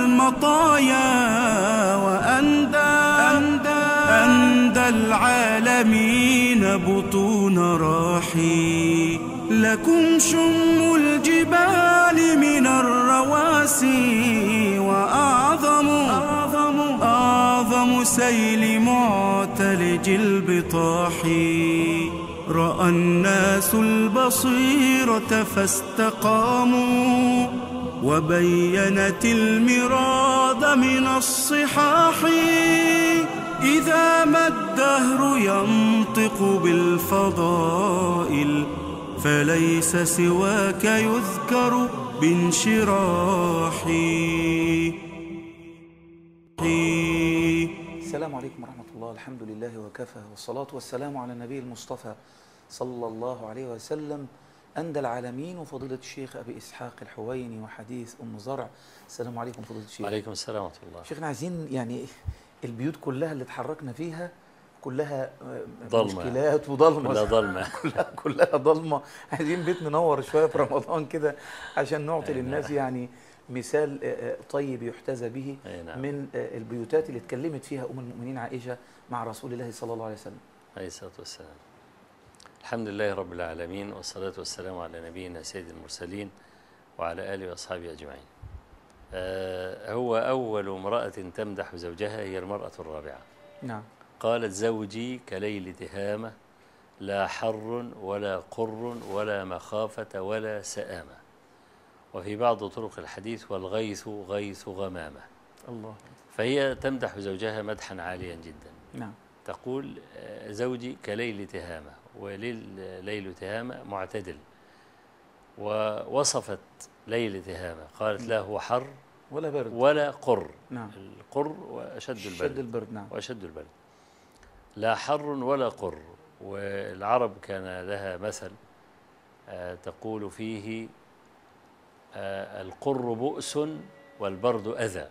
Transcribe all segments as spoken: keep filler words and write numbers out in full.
المطايا وأندى أندى أندى العالمين بطون راحي. لكم شم الجبال من الرواسي وأعظم أعظم أعظم سيل معتلج البطاح. رأى الناس البصيرة فاستقاموا وبينت المراد من الصحاح. إذا ما الدهر ينطق بالفضائل فليس سواك يذكر بانشراحي. السلام عليكم ورحمة الله. الحمد لله وكفى، والصلاة والسلام على النبي المصطفى صلى الله عليه وسلم. أندى العالمين وفضيلة الشيخ أبي إسحاق الحويني وحديث أم زرع. السلام عليكم فضيلة الشيخ. وعليكم السلام ورحمة الله. شيخنا عايزين يعني البيوت كلها اللي اتحركنا فيها كلها ضلمة، مشكلات وضلمة، كلها ضلمة كلها, كلها ضلمة. عايزين بيت منور شوية في رمضان كده عشان نعطي للناس يعني مثال طيب يحتذى به من البيوتات اللي اتكلمت فيها أم المؤمنين عائشة مع رسول الله صلى الله عليه وسلم عليه الصلاة والسلام. الحمد لله رب العالمين، والصلاة والسلام على نبينا سيد المرسلين وعلى آله وأصحابه أجمعين. آه هو أول امرأة تمدح زوجها هي المرأة الرابعة. نعم. قالت: زوجي كليل تهامة، لا حر ولا قر ولا مخافة ولا سآمة. وفي بعض طرق الحديث: والغيث غيث غمامة. الله. فهي تمدح زوجها مدحا عاليا جدا. نعم. تقول: زوجي كليل تهامة، وليل ليل تهامة معتدل. ووصفت ليل تهامة قالت: لا هو حر ولا برد ولا قر. نعم. القر وأشد البرد. شد البرد. نعم. وأشد البرد. لا حر ولا قر. والعرب كان لها مثل آه تقول فيه: آه القر بؤس والبرد أذى.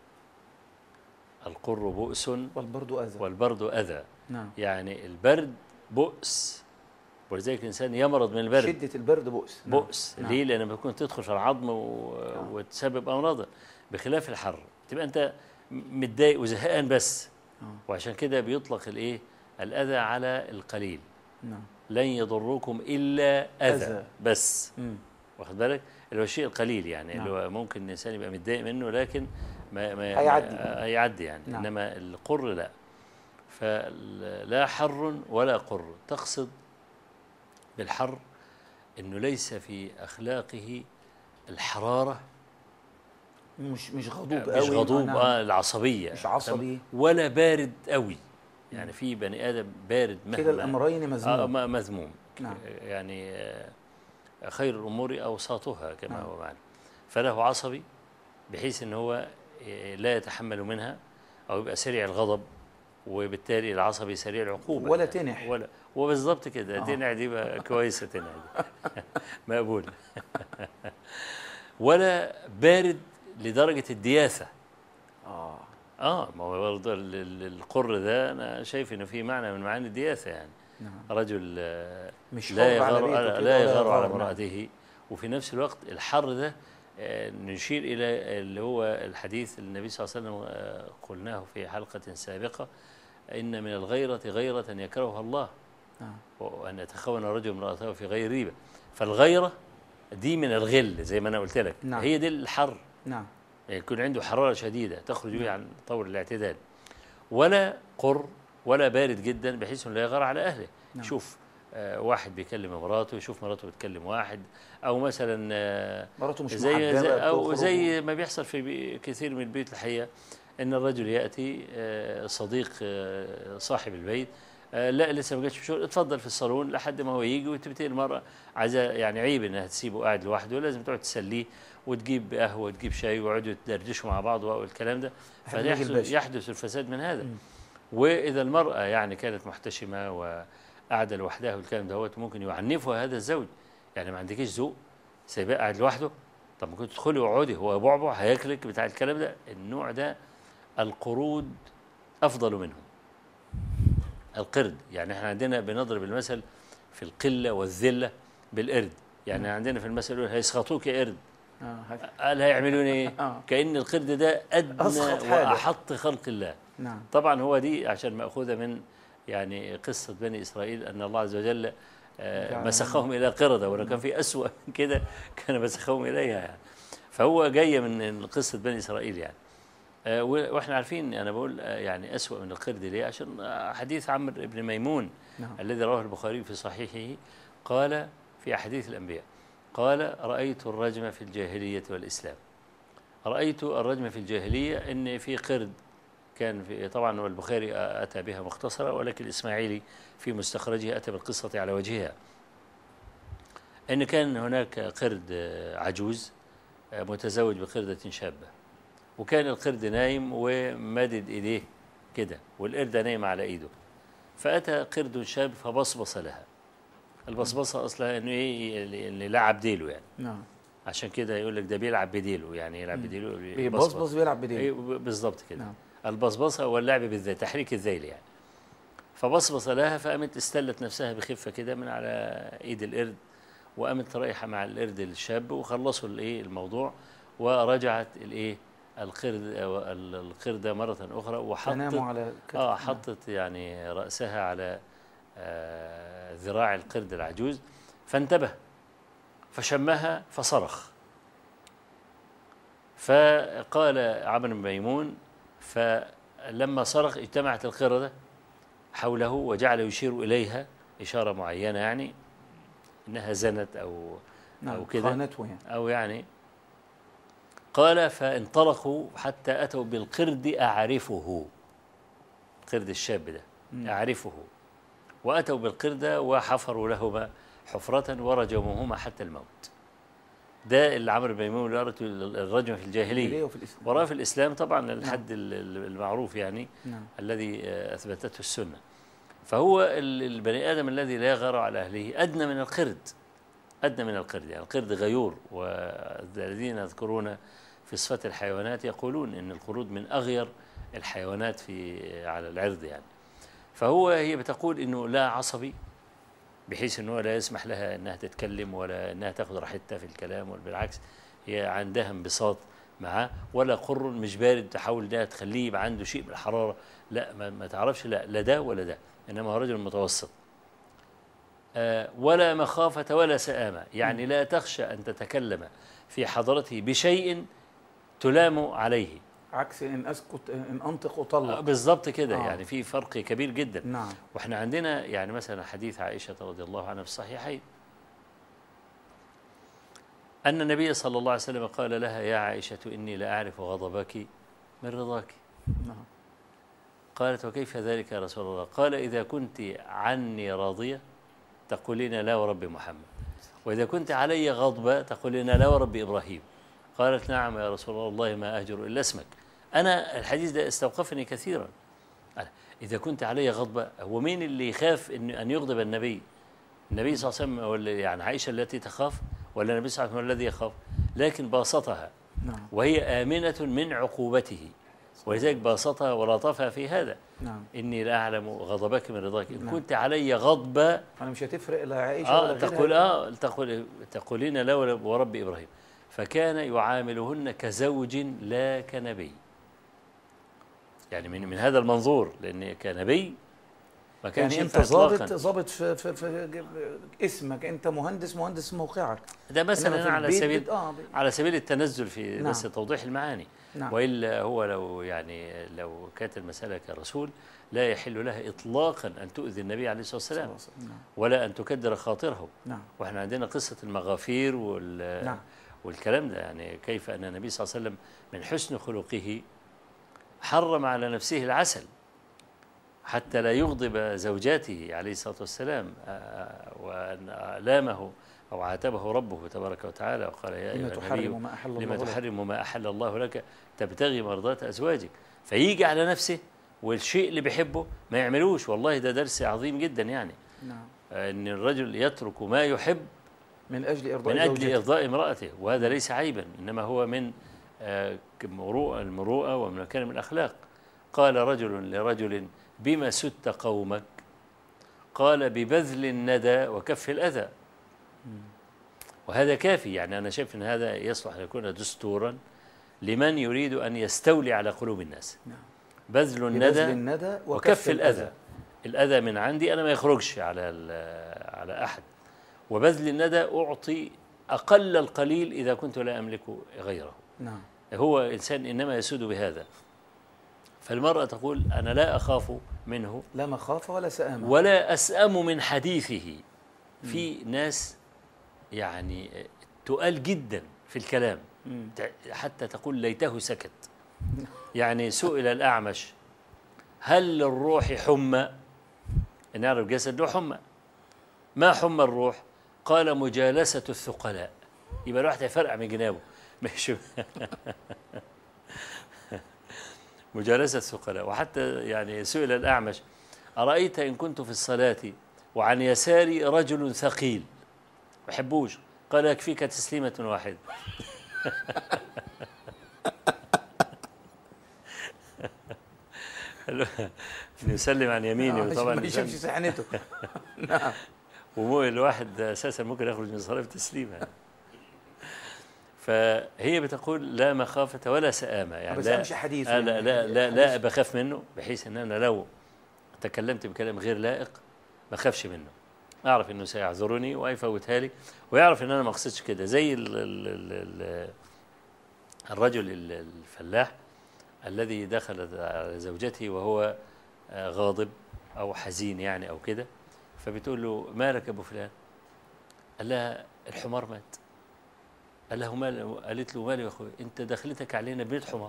القر بؤس والبرد أذى. والبرد أذى. نعم. يعني البرد بؤس، ولذلك الإنسان يمرض من البرد. شدة البرد بؤس. نعم. بؤس. ليه؟ لأن لما تكون تدخل في العظم و... نعم. وتسبب أمراض، بخلاف الحر تبقى أنت متضايق وزهقان بس. نعم. وعشان كده بيطلق الإيه؟ الأذى على القليل. نعم. لن يضركم إلا أذى, أذى. بس. مم. واخد بالك؟ اللي هو الشيء القليل يعني. نعم. اللي هو ممكن الإنسان يبقى متضايق منه لكن ما ما هيعدي هيعدي يعني. نعم. إنما القر لا. فلا حر ولا قر. تقصد بالحر إنه ليس في أخلاقه الحرارة، مش مش غضوب مش قوي، غضوب آه العصبية، مش عصبي، ولا بارد قوي. يعني في بني آدم بارد مهما كده الأمرين مذموم. آه مذموم. نعم. يعني آه خير الأمور أوساطها كما نعم. هو معنى. فله عصبي بحيث إن هو لا يتحمل منها أو يبقى سريع الغضب، وبالتالي العصبي سريع العقوبة. ولا تنح. ولا وبالضبط كده. آه. تنح دي بقى كويسة. تنح دي مقبول. ولا بارد لدرجة الدياثة. آه آه ما هو برضه القر ده أنا شايف إنه فيه معنى من معاني الدياثة يعني. نعم. رجل مش لا يغار لا يغار على امرأته. نعم. وفي نفس الوقت الحر ده نشير إلى اللي هو الحديث النبي صلى الله عليه وسلم قلناه في حلقة سابقة: إن من الغيرة غيرة يكرهها الله، نعم. وأن يتخون رجل امرأته في غير ريبة. فالغيرة دي من الغل زي ما أنا قلت لك. نعم. هي دي الحر. نعم. يعني يكون عنده حرارة شديدة تخرج به عن طور الاعتدال. ولا قر ولا بارد جدا بحيث لا يغار على أهله. نعم. شوف آه واحد بيكلم مراته، يشوف مراته بتكلم واحد، أو مثلا آه مراته مش زي, زي أو زي ما بيحصل في كثير من البيوت الحقيقة، إن الرجل يأتي آه صديق آه صاحب البيت آه لا لسه ما جاتش في شغل، اتفضل في الصالون لحد ما هو يجي، وتبتدي المرأة عايزة يعني عيب إنها تسيبه قاعد لوحده، لازم تقعد تسليه وتجيب قهوة وتجيب شاي ويقعدوا يدردشوا مع بعض والكلام ده. فيحدث يحدث الفساد من هذا. م. وإذا المرأة يعني كانت محتشمة وقاعدة لوحدها والكلام ده ممكن يعنفها هذا الزوج. يعني ما عندكيش ذوق، سايباه قاعد لوحده، طب ممكن تدخلي واقعدي، هو بعبع هياكلك بتاع الكلام ده. النوع ده القرود أفضل منهم. القرد يعني احنا عندنا بنضرب المثل في القلة والذلة بالقرد. يعني م. عندنا في المثل يقول هيسخطوك يا قرد، آه. قال هيعملون ايه؟ آه. كأن القرد ده أدنى أسخط حاجة. وأحط خلق الله. نعم. طبعا هو دي عشان مأخوذة من يعني قصة بني إسرائيل أن الله عز وجل آه، مسخهم إلى قردة، ولو كان في أسوأ من كده كان مسخهم إليها يعني. فهو جاية من قصة بني إسرائيل يعني. آه، وإحنا عارفين أنا بقول آه، يعني أسوأ من القرد ليه؟ عشان آه، حديث عمرو بن ميمون نعم. الذي رواه البخاري في صحيحه، قال في أحاديث الأنبياء، قال رأيت الرجم في الجاهلية والإسلام. رأيت الرجم في الجاهلية إن في قرد كان في، طبعا والبخاري أتى بها مختصرة، ولكن الإسماعيلي في مستخرجه أتى بالقصة على وجهها، إن كان هناك قرد عجوز متزوج بقردة شابة، وكان القرد نايم ومدد إيديه كده، والقردة نايمة على إيده، فأتى قرد شاب فبصبص لها. البصبصة أصلها إنه إيه اللي لعب ديله يعني. نعم. عشان كده يقول لك ده بيلعب بديله، يعني يلعب بديله بيبصبص بيلعب بديله. إيه بالظبط كده. نعم. البصبصة هو اللعب بالذيل، تحريك الذيل يعني. فبصبص لها فقامت استلت نفسها بخفة كده من على إيد القرد، وقامت رايحة مع القرد الشاب وخلصوا الإيه الموضوع، ورجعت الإيه القرد القردة مرة أخرى، وحطت على آه حطت يعني رأسها على آه ذراع القرد العجوز، فانتبه فشمها فصرخ. فقال عمرو بن ميمون فلما صرخ اجتمعت القردة حوله وجعل يشير إليها إشارة معينة، يعني إنها زنت أو نعم. أو كده خانته يعني. أو يعني. قال فانطلقوا حتى أتوا بالقرد أعرفه، القرد الشاب ده م. أعرفه، وأتوا بالقردة وحفروا لهما حفرة ورجموهما حتى الموت. ده اللي عمرو بن ميمون الرجم في الجاهلية، وراه في الإسلام طبعا الحد نعم. المعروف يعني نعم. الذي أثبتته السنة. فهو البني آدم الذي لا يغار على أهله أدنى من القرد، أدنى من القرد يعني. القرد غيور، والذين يذكرون في صفات الحيوانات يقولون إن القرود من أغير الحيوانات في على العرض يعني. فهو هي بتقول إنه لا عصبي، بحيث أنه لا يسمح لها أنها تتكلم ولا أنها تأخذ راحتها في الكلام، بالعكس هي عندها انبساط معاه، ولا قر مش بارد تحاول ده تخليه يبقى عنده شيء من الحرارة، لا ما, ما تعرفش، لا لا ده ولا ده، إنما هو رجل متوسط. آه ولا مخافة ولا سآمة، يعني لا تخشى أن تتكلم في حضرته بشيء تلام عليه، عكس ان اسكت ان انطق اطلق. بالضبط كده. آه. يعني في فرق كبير جدا. نعم. واحنا عندنا يعني مثلا حديث عائشة رضي الله عنها في الصحيحين أن النبي صلى الله عليه وسلم قال لها يا عائشة إني لأعرف غضبك من رضاك. نعم. قالت وكيف ذلك يا رسول الله؟ قال إذا كنت عني راضية تقولين لا ورب محمد، وإذا كنت علي غضبة تقولين لا ورب إبراهيم. قالت نعم يا رسول الله، والله ما أهجر إلا اسمك. أنا الحديث ده استوقفني كثيرا. إذا كنت علي غضبة، هو مين اللي يخاف إن أن يغضب النبي؟ النبي صلى الله عليه وسلم ولا يعني عائشة التي تخاف، ولا النبي صلى الله عليه وسلم الذي يخاف؟ لكن باسطها. نعم. وهي آمنة من عقوبته، ولذلك باسطها ولطفها في هذا. نعم. إني لا أعلم غضبك من رضاك، إن نعم. كنت علي غضبة أنا مش هتفرق لا عائشة آه ولا غيرها. تقول آه تقول تقولين لا ورب إبراهيم. فكان يعاملهن كزوج لا كنبي، يعني من من هذا المنظور، لأن كنبي ما كانش يعني أنت ضابط ضابط في, في, في اسمك، أنت مهندس مهندس موقعك. ده مثلا على سبيل آه على سبيل التنزل في نعم. بس توضيح المعاني. نعم. وإلا هو لو يعني لو كانت المسألة كرسول لا يحل لها إطلاقا أن تؤذي النبي عليه الصلاة والسلام. نعم. ولا أن تكدر خاطره. نعم. وإحنا عندنا قصة المغافير وال نعم. والكلام ده، يعني كيف أن النبي صلى الله عليه وسلم من حسن خلقه حرم على نفسه العسل حتى لا يغضب زوجاته عليه الصلاة والسلام، وأن لامه أو عاتبه ربه تبارك وتعالى وقال يا أيها النبي لما تحرم ما أحل الله لك تبتغي مرضات أزواجك. فيجي على نفسه والشيء اللي بيحبه ما يعملوش. والله ده درس عظيم جدا يعني. نعم. أن الرجل يترك ما يحب من أجل إرضاء من أجل إرضاء امرأته، وهذا ليس عيبا، إنما هو من المروءة المروءة ومن مكارم الأخلاق. قال رجل لرجل بما سدت قومك؟ قال ببذل الندى وكف الأذى. وهذا كافي. يعني أنا شايف أن هذا يصلح أن يكون دستورا لمن يريد أن يستولي على قلوب الناس. نعم. بذل ببذل الندى الندى وكف الأذى. الأذى من عندي أنا ما يخرجش على على أحد، وبذل الندى أعطي أقل القليل إذا كنت لا أملك غيره. نعم. هو إنسان إنما يسود بهذا. فالمرأة تقول أنا لا أخاف منه، لا مخافة ولا سآمة، ولا أسأم من حديثه. في ناس يعني تقال جدا في الكلام، مم. حتى تقول ليته سكت. يعني سئل الأعمش هل للروح حمى؟ نعرف جسد له حمى. ما حمى الروح؟ قال مجالسة الثقلاء. يبقى الواحد هيفرقع من جنابه مش مجالسة الثقلاء. وحتى يعني سئل الأعمش أرأيت إن كنت في الصلاة وعن يساري رجل ثقيل ما بحبوش، قال يكفيك تسليمة واحدة. يسلم عن يمينه طبعا ما يشوفش سحنته. نعم. والواحد اساسا ممكن يخرج من الصلاه بتسليمه. فهي بتقول لا مخافه ولا سآمه. يعني بس لا امشي حديث. لا لا لا, لا, لا بخاف منه، بحيث ان انا لو تكلمت بكلام غير لائق ما اخافش منه، اعرف انه سيعذرني ويفوتها لي، ويعرف ان انا ما اقصدش كده. زي ال ال ال الرجل الفلاح الذي دخل على زوجته وهو غاضب أو حزين يعني أو كده، فبتقول له مالك يا أبو فلان؟ قال لها الحمار مات. قال له مال؟ قالت له مالي يا أخوي؟ أنت دخلتك علينا بيت حمار.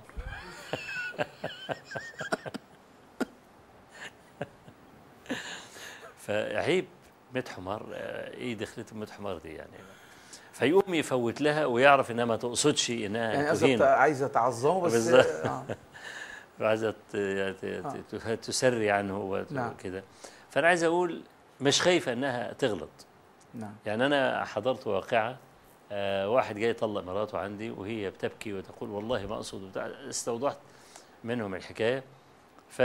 فعيب بيت حمار، إيه دخلت بيت حمار دي يعني؟ فيقوم يفوت لها ويعرف إنها ما تقصدش إنها يعني تهين، عايزة تعظمه بس آه. عايزة تسري عنه وكده. فأنا عايز أقول مش خايفة إنها تغلط. نعم. يعني أنا حضرت واقعة، آه واحد جاي يطلق مراته عندي وهي بتبكي وتقول والله ما أقصد وبتاع. استوضحت منهم الحكاية. ف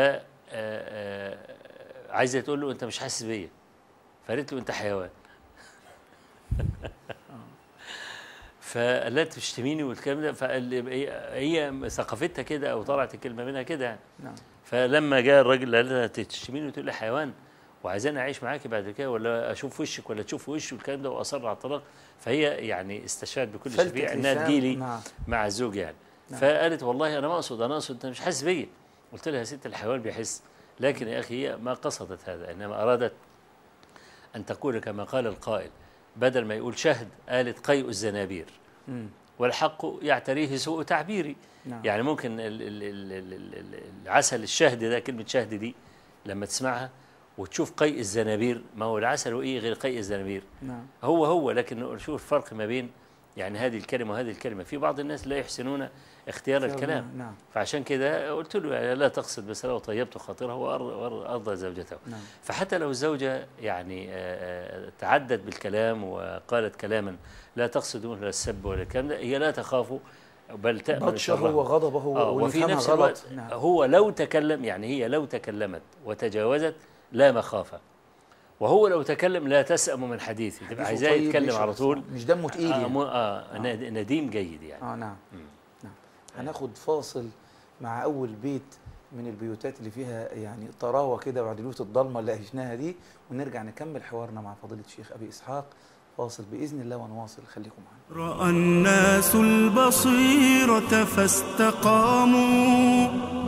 عايزة تقول له أنت مش حاسس بيا، فقالت له أنت حيوان. فقال لها تشتميني والكلام ده، فهي ثقافتها كده او طلعت الكلمه منها كده يعني. نعم. فلما جاء الراجل قال لها تشتميني وتقول لي حيوان وعايزاني اعيش معاكي بعد كده ولا اشوف وشك ولا تشوف وشي والكلام ده، واصر على الطلاق. فهي يعني استشهدت بكل شفيع انها تجيلي نعم. مع الزوج يعني. نعم. فقالت والله انا ما اقصد، انا اقصد انت مش حاسس بيا. قلت لها يا ست الحيوان بيحس، لكن يا اخي هي ما قصدت هذا، انما ارادت ان تقول كما قال القائل، بدل ما يقول شهد قالت قيء الزنابير. مم. والحق يعتريه سوء تعبيري. نعم. يعني ممكن ال ال ال العسل الشهد ده، كلمة شهد دي لما تسمعها وتشوف قيء الزنابير، ما هو العسل وإيه غير قيء الزنابير؟ نعم. هو هو لكن شوف الفرق ما بين يعني هذه الكلمة وهذه الكلمة. في بعض الناس لا يحسنون اختيار الكلام. نعم. فعشان كده قلت له يعني لا تقصد، بس لو طيبت خاطرها وأرضى زوجته. نعم. فحتى لو الزوجة يعني تعدت بالكلام وقالت كلاما لا تقصد ولا السب ولا الكلام ده، هي لا تخاف بل تأمن بطشه وغضبه. آه وفي نفس الوقت نعم. هو لو تكلم، يعني هي لو تكلمت وتجاوزت لا مخافة، وهو لو تكلم لا تسأم من حديثه، تبقى عايزاه يتكلم على طول، مش دمه تقيل يعني. آه, آه, آه نديم جيد يعني. اه نعم. نعم. هناخد فاصل مع أول بيت من البيوتات اللي فيها يعني طراوة كده بعد البيوت الضلمة اللي عشناها دي، ونرجع نكمل حوارنا مع فضيلة الشيخ أبي إسحاق. فاصل بإذن الله ونواصل، خليكم معنا. رأى الناس البصيرة فاستقاموا،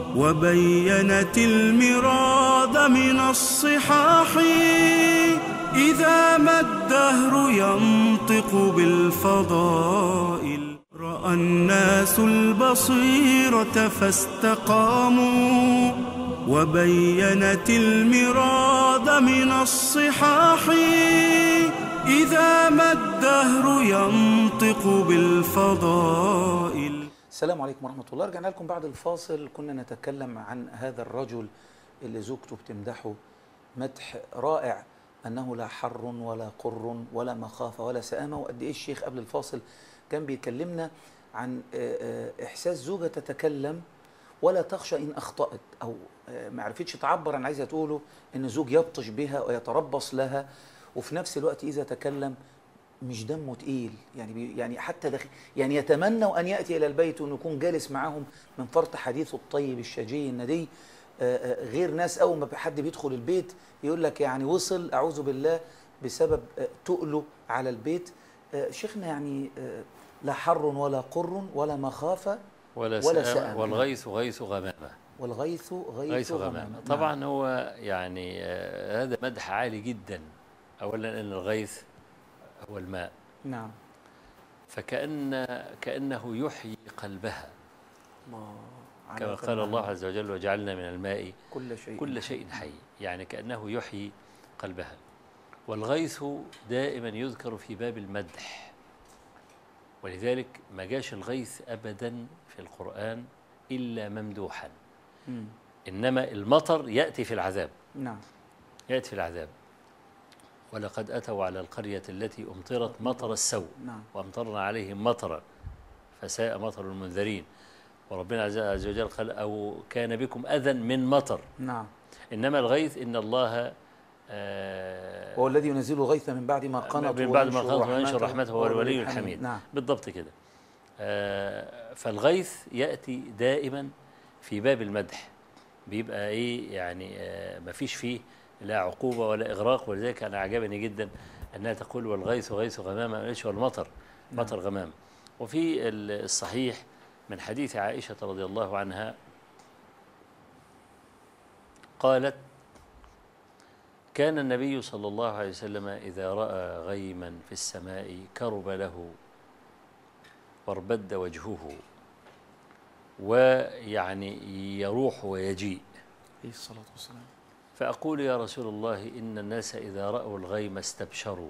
وبينت المراد من الصحاح، إذا ما الدهر ينطق بالفضائل. رأى الناس البصيرة فاستقاموا، وبينت المراد من الصحاح، إذا ما الدهر ينطق بالفضائل. السلام عليكم ورحمة الله. رجعنا لكم بعد الفاصل. كنا نتكلم عن هذا الرجل اللي زوجته بتمدحه مدح رائع، أنه لا حر ولا قر ولا مخافة ولا سآمة. وقد إيه الشيخ قبل الفاصل كان بيكلمنا عن إحساس زوجة تتكلم ولا تخشى إن أخطأت أو ما عرفتش تعبر عن عايزة تقوله، إن زوج يبطش بها ويتربص لها، وفي نفس الوقت إذا تكلم مش دمه تقيل، يعني بي يعني حتى داخل يعني يتمنوا أن يأتي إلى البيت وأن يكون جالس معهم من فرط حديثه الطيب الشجي الندي. آآ آآ غير ناس أول ما حد بيدخل البيت يقول لك يعني وصل أعوذ بالله بسبب تقله على البيت. شيخنا يعني لا حر ولا قر ولا مخافة ولا, ولا سآمة، والغيث غيث غمامة. والغيث غيث, غيث غمامة. غمامة. طبعا نعم. هو يعني آه هذا مدح عالي جدا. أولا أن الغيث هو الماء. نعم. فكأن كأنه يحيي قلبها. الله. كما قال الله عز وجل وجعلنا من الماء كل شيء كل شيء حي، يعني كأنه يحيي قلبها. والغيث دائما يذكر في باب المدح، ولذلك ما جاش الغيث أبدا في القرآن إلا ممدوحا. مم. إنما المطر يأتي في العذاب. نعم. يأتي في العذاب. ولقد أتوا على القرية التي أمطرت مطر السوء. نعم. وأمطرنا عليهم مطرا فساء مطر المنذرين. وربنا عز وجل قال أو كان بكم أذى من مطر. نعم. إنما الغيث إن الله آه هو الذي ينزل الغيث من بعد ما قنط من بعد ما قنط وينشر رحمته هو الولي الحميد. نعم. بالضبط كده. آه فالغيث يأتي دائما في باب المدح، بيبقى إيه يعني آه ما فيش فيه لا عقوبة ولا إغراق. ولذلك أنا عجبني جدا أنها تقول والغيث غيث غمامة، إيش هو المطر؟ مطر غمام. وفي الصحيح من حديث عائشة رضي الله عنها قالت كان النبي صلى الله عليه وسلم إذا رأى غيما في السماء كرب له واربد وجهه ويعني يروح ويجيء. عليه الصلاة والسلام. فأقول يا رسول الله إن الناس إذا رأوا الغيم استبشروا.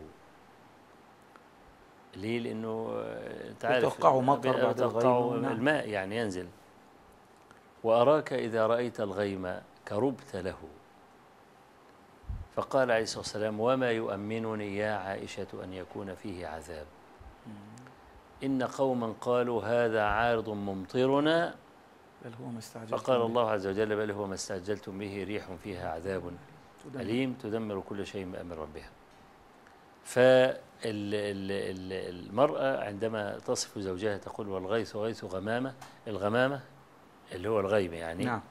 ليه؟ لأنه تعرف يتوقعوا مطر بعد الغيم. الماء يعني ينزل. وأراك إذا رأيت الغيم كربت له. فقال عليه الصلاة والسلام وما يؤمنني يا عائشة أن يكون فيه عذاب. إن قوما قالوا هذا عارض ممطرنا بل هو ما استعجلتم فقال به. الله عز وجل بل هو ما استعجلتم به ريح فيها عذاب أليم تدمر كل شيء بأمر ربها. فالمرأة عندما تصف زوجها تقول والغيث غيث غمامة. الغمامة اللي هو الغيم يعني. نعم.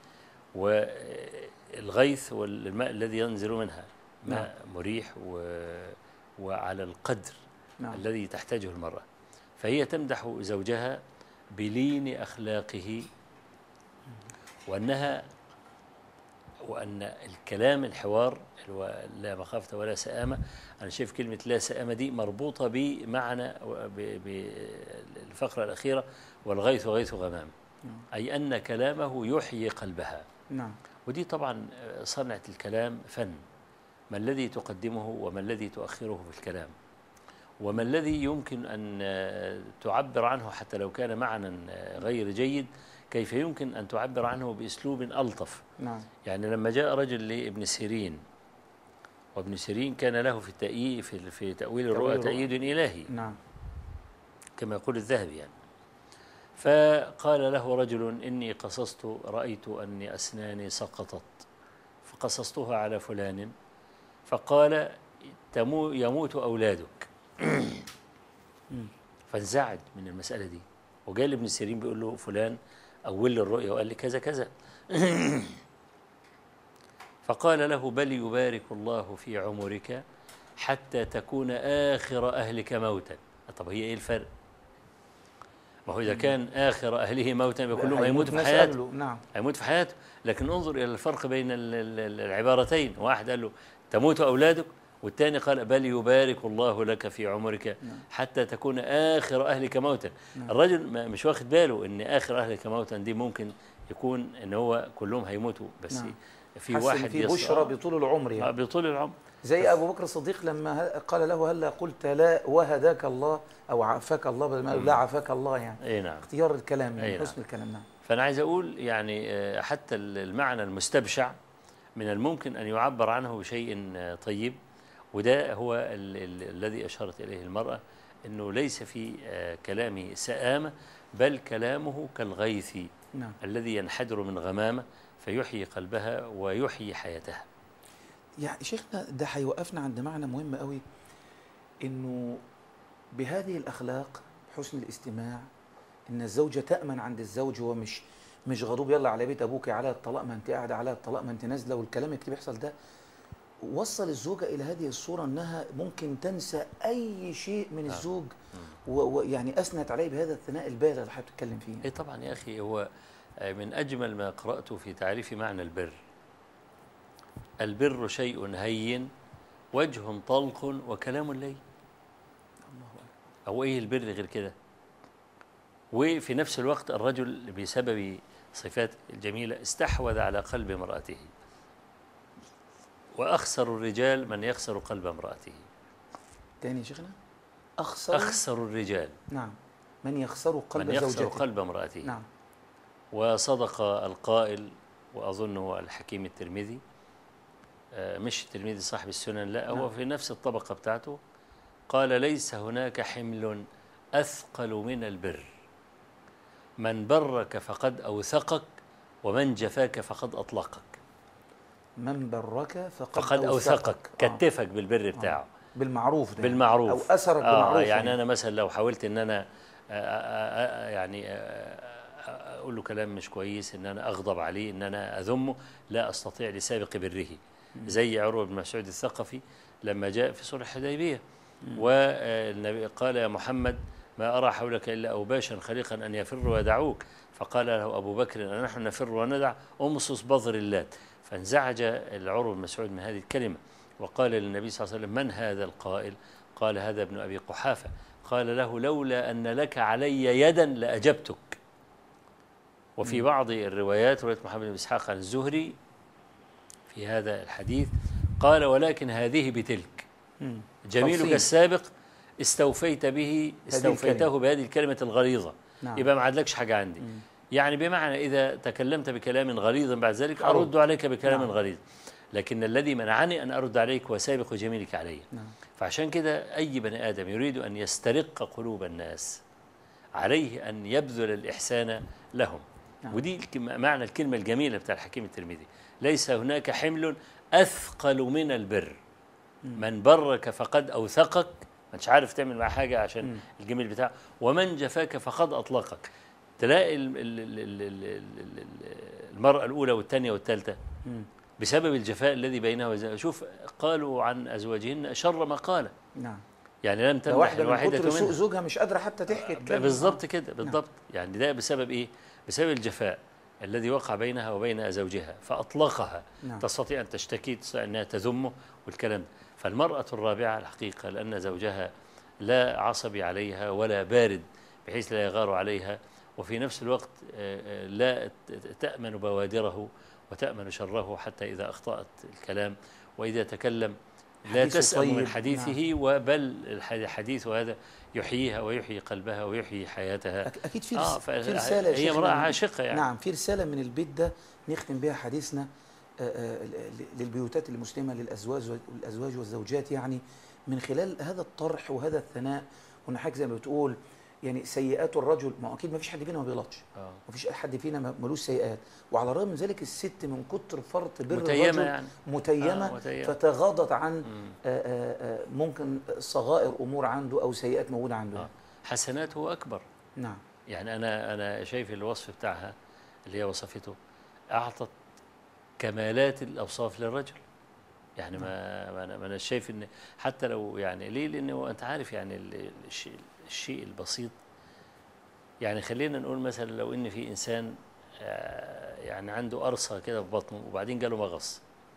والغيث هو الماء الذي ينزل منها ماء نعم. مريح و... وعلى القدر نعم. الذي تحتاجه المرأة. فهي تمدح زوجها بلين أخلاقه وأنها وأن الكلام الحوار لا مخافة ولا سآمة. أنا شايف كلمة لا سآمة دي مربوطة بمعنى بالفقرة الأخيرة والغيث غيث غمام. نعم. أي أن كلامه يحيي قلبها. نعم. ودي طبعا صنعة الكلام فن. ما الذي تقدمه وما الذي تؤخره في الكلام وما الذي يمكن أن تعبر عنه حتى لو كان معنى غير جيد كيف يمكن أن تعبر عنه بأسلوب ألطف. نعم. يعني لما جاء رجل لابن سيرين وابن سيرين كان له في التأييد في, في تأويل الرؤى تأييد إلهي. نعم. كما يقول الذهبي يعني. فقال له رجل إني قصصت رأيت أني أسناني سقطت فقصصتها على فلان فقال يموت أولادك. فانزعج من المسألة دي وجاء لابن سيرين بيقول له فلان أول الرؤيا وقال لي كذا كذا. فقال له بل يبارك الله في عمرك حتى تكون آخر أهلك موتا. طب هي إيه الفرق؟ ما هو إذا كان آخر أهله موتا كلهم هيموتوا في حياته. نعم. هيموت في حياته. لكن انظر إلى الفرق بين العبارتين. واحد قال له تموت أولادك والثاني قال بل يبارك الله لك في عمرك حتى تكون آخر أهلك موتا. الرجل مش واخد باله إن آخر أهلك موتا دي ممكن يكون إن هو كلهم هيموتوا بس نعم. في واحد في بشرى بطول العمر يعني. بطول العمر زي أبو بكر الصديق لما قال له هلا قلت لا وهداك الله أو عافاك الله بدل ما لا عافاك الله يعني. أي نعم. اختيار الكلام يعني نعم. حسن الكلام. نعم. فأنا عايز أقول يعني حتى المعنى المستبشع من الممكن أن يعبر عنه بشيء طيب. وده هو ال ال الذي أشارت إليه المرأة أنه ليس في كلامه سآمة بل كلامه كالغيث. نعم. الذي ينحدر من غمامة فيحيي قلبها ويحيي حياتها. يعني شيخنا ده هيوقفنا عند معنى مهم قوي انه بهذه الأخلاق، حسن الاستماع، إن الزوجة تأمن عند الزوج، هو مش مش غضوب يلا على بيت أبوك على الطلاق ما أنت قاعدة، على الطلاق ما أنت نازلة، والكلام اللي بيحصل ده. وصل الزوجة إلى هذه الصورة أنها ممكن تنسى أي شيء من الزوج، ويعني أثنت عليه بهذا الثناء البالغ اللي حضرتك بتتكلم فيه. إيه طبعا يا أخي، هو من أجمل ما قرأته في تعريف معنى البر. البر شيء هين وجه طلق وكلام لين. أو إيه البر غير كده؟ وفي نفس الوقت الرجل بسبب صفات الجميلة استحوذ على قلب امرأته، وأخسر الرجال من يخسر قلب امرأته. تاني يا شيخنا؟ أخسر أخسر الرجال نعم من يخسر قلب من يخسر زوجته. قلب امرأته. نعم. وصدق القائل، وأظنه الحكيم الترمذي، مش الترمذي صاحب السنن، لا هو في نفس الطبقة بتاعته، قال: ليس هناك حمل أثقل من البر، من برك فقد أوثقك، ومن جفاك فقد أطلقك. من برك فقد, فقد أوثقك، كتفك آه. بالبر بتاعه، آه. بالمعروف ده بالمعروف أو أثرك آه بالمعروف. يعني, يعني أنا مثلا لو حاولت إن أنا آآ آآ يعني آآ أقول له كلام مش كويس، إن أنا أغضب عليه، إن أنا أذمه، لا أستطيع لسابق بره. زي عروة بن مسعود الثقفي لما جاء في صلح الحديبية والنبي قال: يا محمد ما أرى حولك إلا أوباشا خليقا أن يفروا ويدعوك. فقال له أبو بكر: أنحن نفر وندع؟ أمصص بظر اللات. فانزعج العروة بن مسعود من هذه الكلمة، وقال للنبي صلى الله عليه وسلم: من هذا القائل؟ قال: هذا ابن أبي قحافة. قال له: لولا أن لك علي يدا لأجبتك. وفي بعض الروايات، رواية محمد بن إسحاق عن الزهري في هذا الحديث، قال: ولكن هذه بتلك، جميلك السابق استوفيت به استوفيته بهذه الكلمة الغليظة. نعم. يبقى ما عادلكش حاجة عندي. مم. يعني بمعنى إذا تكلمت بكلام غليظ بعد ذلك أرد عليك بكلام نعم. غليظ، لكن الذي منعني أن أرد عليك هو سابق جميلك علي. نعم. فعشان كده أي بني آدم يريد أن يسترق قلوب الناس عليه أن يبذل الإحسان لهم. نعم. ودي معنى الكلمة الجميلة بتاع الحكيم الترمذي: ليس هناك حمل أثقل من البر، من برك فقد أوثقك، مش عارف تعمل معاه حاجة عشان م. الجميل بتاعه، ومن جفاك فقد أطلقك. تلاقي المرأة الأولى والثانية والثالثة بسبب الجفاء الذي بينها وبينها. شوف قالوا عن أزواجهن شر ما قال. نعم. يعني لم تمدح الواحدة من كتر زوجها مش قادرة حتى تحكي. بالضبط كده، بالضبط. نعم. يعني ده بسبب إيه؟ بسبب الجفاء الذي وقع بينها وبين زوجها فأطلقها. نعم. تستطيع أن تشتكي، تستطيع أنها تذمه والكلام ده. فالمرأة الرابعة الحقيقة لأن زوجها لا عصبي عليها ولا بارد بحيث لا يغار عليها، وفي نفس الوقت لا تأمن بوادره وتأمن شره حتى إذا أخطأت الكلام، وإذا تكلم لا تسأم من حديثه. نعم. وبل الحديث هذا يحييها ويحيي قلبها ويحيي حياتها. أكيد في, آه في رسالة، هي امرأة عاشقة يعني. نعم، في رسالة من البيت ده نختم بها حديثنا للبيوتات المسلمة، للأزواج والأزواج والزوجات، يعني من خلال هذا الطرح وهذا الثناء. وإن حاجة زي ما بتقول يعني سيئات الرجل، ما أكيد ما فيش حد فينا ما بيغلطش، ما فيش حد فينا ملوش سيئات، وعلى الرغم من ذلك الست من كتر فرط بر الرجل يعني. متيمة, آه متيمة فتغاضت عن آآ آآ ممكن صغائر أمور عنده أو سيئات موجودة عنده. آه. حسناته أكبر. نعم. يعني أنا أنا شايف الوصف بتاعها اللي هي وصفته أعطت كمالات الأوصاف للرجل. يعني ما ما أنا, ما أنا شايف إن حتى لو يعني ليه، لأنه أنت عارف يعني الشيء الشيء البسيط. يعني خلينا نقول مثلا لو إن في إنسان يعني عنده قرصة كده في بطنه وبعدين جاله مغص،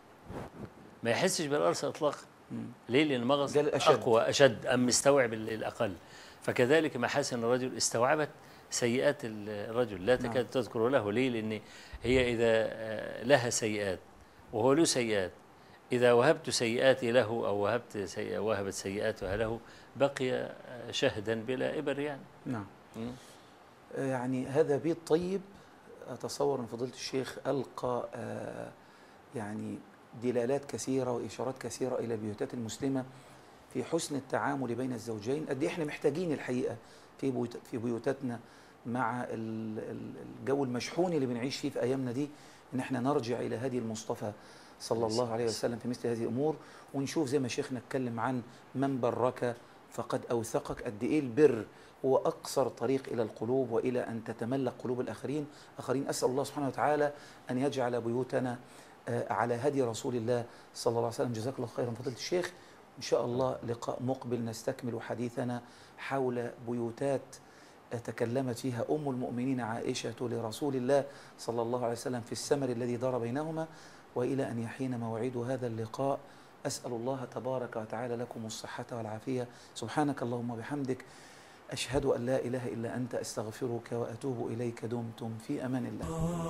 ما يحسش بالقرصة إطلاقا. ليه؟ لأن المغص أقوى أشد أم مستوعب الأقل. فكذلك محاسن الرجل استوعبت سيئات الرجل لا تكاد تذكر له. ليه؟ لأن هي إذا لها سيئات وهو له سيئات، إذا وهبت سيئاتي له أو وهبت سيئة وهبت سيئاتها له بقي شهدا بلا إبر يعني. نعم. م? يعني هذا بيت طيب. أتصور أن فضيلة الشيخ ألقى آه يعني دلالات كثيرة وإشارات كثيرة إلى البيوتات المسلمة في حسن التعامل بين الزوجين. قد إحنا محتاجين الحقيقة في بيوت في بيوتاتنا مع الجو المشحون اللي بنعيش فيه في أيامنا دي، إن إحنا نرجع إلى هدي المصطفى صلى الله عليه وسلم في مثل هذه الأمور، ونشوف زي ما شيخنا اتكلم عن من برك فقد أوثقك. قد إيه البر هو أقصر طريق إلى القلوب وإلى أن تتملك قلوب الآخرين آخرين. أسأل الله سبحانه وتعالى أن يجعل بيوتنا على هدي رسول الله صلى الله عليه وسلم. جزاك الله خيرا فضيلة الشيخ. إن شاء الله لقاء مقبل نستكمل حديثنا حول بيوتات تكلمت فيها أم المؤمنين عائشة لرسول الله صلى الله عليه وسلم في السمر الذي دار بينهما. وإلى أن يحين موعد هذا اللقاء أسأل الله تبارك وتعالى لكم الصحة والعافية. سبحانك اللهم وبحمدك، أشهد أن لا إله إلا أنت، أستغفرك وأتوب إليك. دمتم في أمان الله.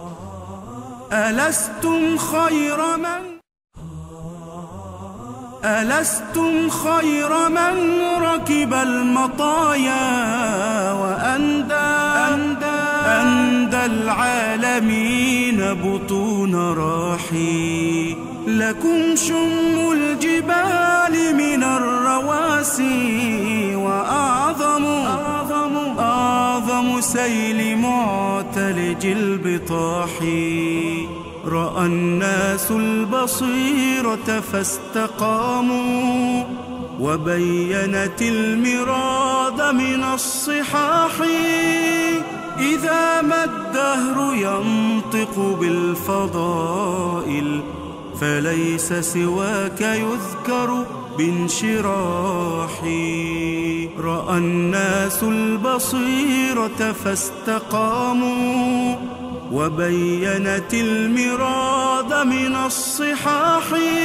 ألستم خير من ألستم خير من ركب المطايا وأندى أندى, أندى العالمين بطون راحي. لكم شم الجبال من الرواسي وأعظم أعظم, أعظم سيل معتلج البطاح. رأى الناس البصيرة فاستقاموا وبينت المراد من الصحاح. إذا ما الدهر ينطق بالفضائل فليس سواك يذكر بانشراح. رأى الناس البصيرة فاستقاموا وبينت المراد من الصحاح.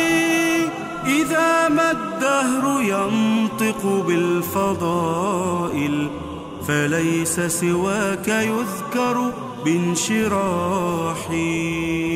إذا ما الدهر ينطق بالفضائل فليس سواك يذكر بانشراح.